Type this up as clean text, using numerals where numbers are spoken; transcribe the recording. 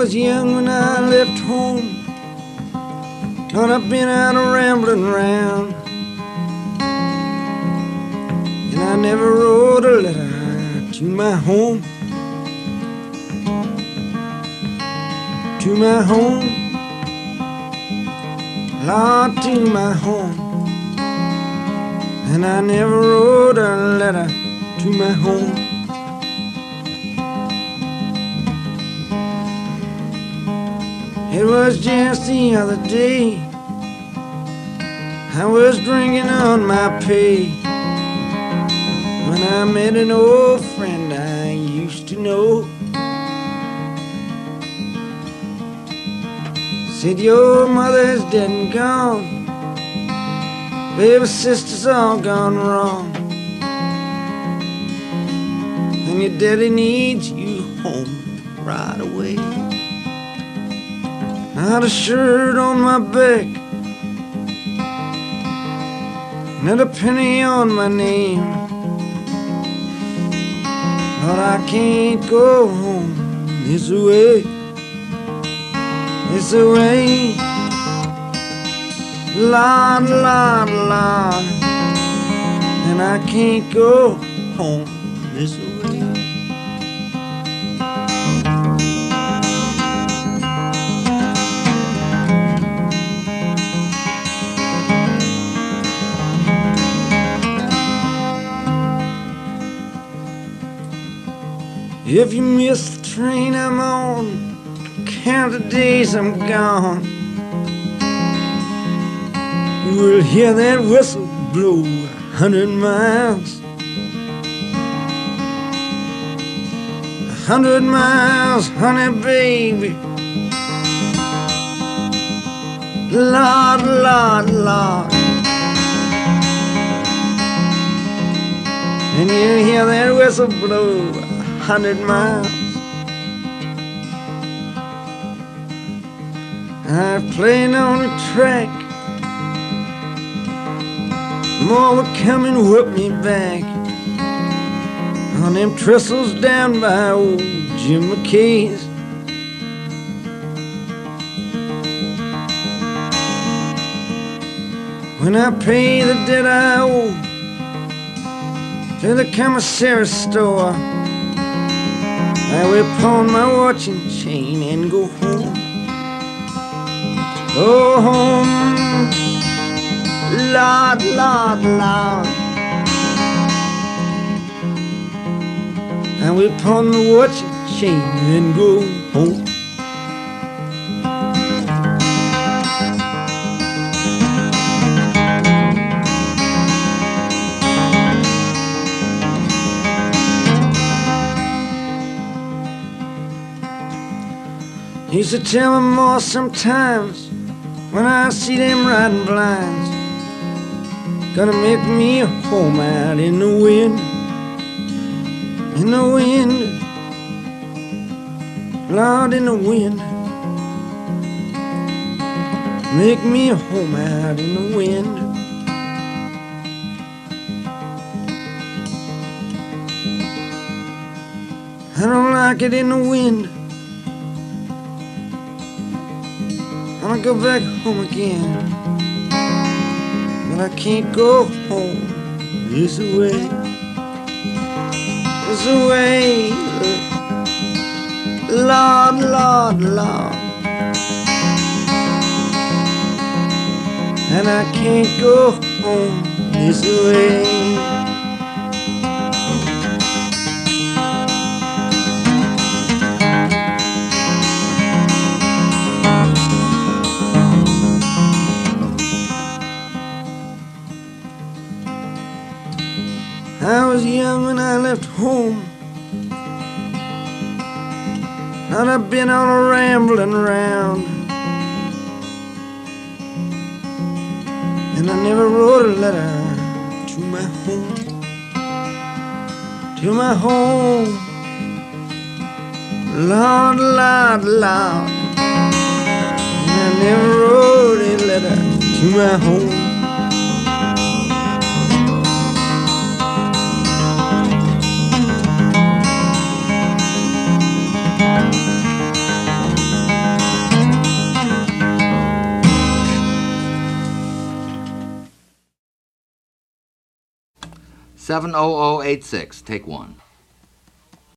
was young when I left home, and I've been out rambling round, and I never wrote a letter to my home, to my home, Lord, to my home. And I never wrote a letter to my home. It was just the other day, I was drinking on my pay, when I met an old friend I used to know. Said, your mother's dead and gone, baby, sister's all gone wrong, and your daddy needs you home right away. I had a shirt on my back, not a penny on my name, but I can't go home this way, this way. Lord, Lord, Lord, and I can't go home this way. If you miss the train I'm on, count the days I'm gone. You will hear that whistle blow 100 miles, 100 miles, honey, baby. Lord, Lord, Lord. And you hear that whistle blow 100 miles. I've played on the track, more will come and whip me back on them trestles down by old Jim McKay's. When I pay the debt I owe to the commissary store, I will pawn my watch and chain and go home. Go home, Lord, Lord, Lord. I will pawn my watch and chain and go home. Used to tell me more sometimes when I see them riding blinds, gonna make me a home out in the wind, in the wind, Lord, in the wind. Make me a home out in the wind. I don't like it in the wind. I'll go back home again, but I can't go home this way, this way. Lord, Lord, Lord, and I can't go home this way. I was young when I left home, and I've been on a rambling round, and I never wrote a letter to my home, to my home. Lord, Lord, Lord, and I never wrote a letter to my home. 70086. Take one.